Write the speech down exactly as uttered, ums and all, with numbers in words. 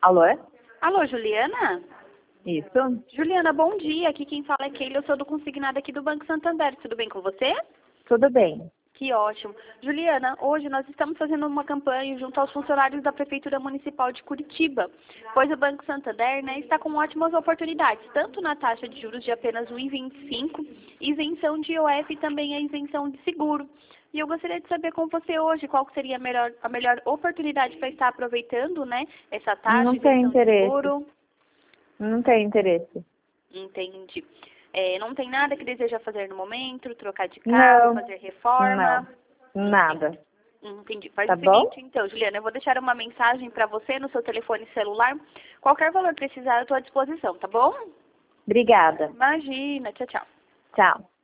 Alô? Alô, Juliana? Isso. Juliana, bom dia. Aqui quem fala é Keila, eu sou do Consignado aqui do Banco Santander. Tudo bem com você? Tudo bem. Que ótimo. Juliana, hoje nós estamos fazendo uma campanha junto aos funcionários da Prefeitura Municipal de Curitiba, pois o Banco Santander, né, está com ótimas oportunidades, tanto na taxa de juros de apenas um vírgula vinte e cinco, isenção de I O F e também a isenção de seguro. E eu gostaria de saber com você hoje qual seria a melhor, a melhor oportunidade para estar aproveitando, né, essa taxa, Não isenção tem de interesse. seguro. Não tem interesse. Entendi. É, não tem nada que deseja fazer no momento, trocar de carro, Não. fazer reforma? Não. Nada. Entendi. Faz Tá o bom? seguinte, então, Juliana, eu vou deixar uma mensagem para você no seu telefone celular. Qualquer valor precisar, eu estou à disposição, tá bom? Obrigada. Imagina. Tchau, tchau. Tchau.